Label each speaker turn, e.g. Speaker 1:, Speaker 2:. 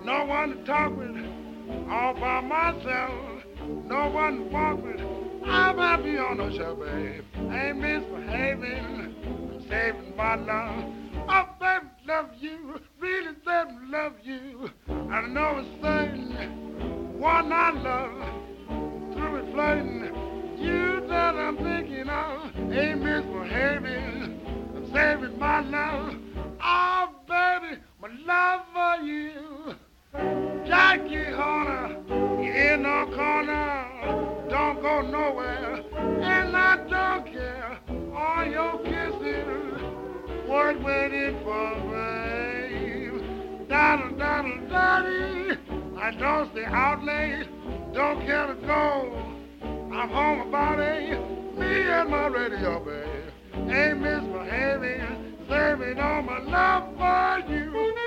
Speaker 1: No one to talk with, all by myself. No one to walk with. I'm happy on no show, babe. I ain't misbehaving. I'm saving my love. Oh, baby, love you. Really, baby, love you. I know it's certain. One I love. Through it flirting. You that I'm thinking of. Ain't misbehaving. I'm saving my love. Oh, baby, my love for you. Jackie Horner, you in no corner, don't go nowhere, and I don't care. All your kisses, worth waiting for, babe. Daddy, daddy, daddy, I don't stay out late, don't care to go. I'm home about 8, me and my radio, babe. Ain't misbehaving, saving all my love for you.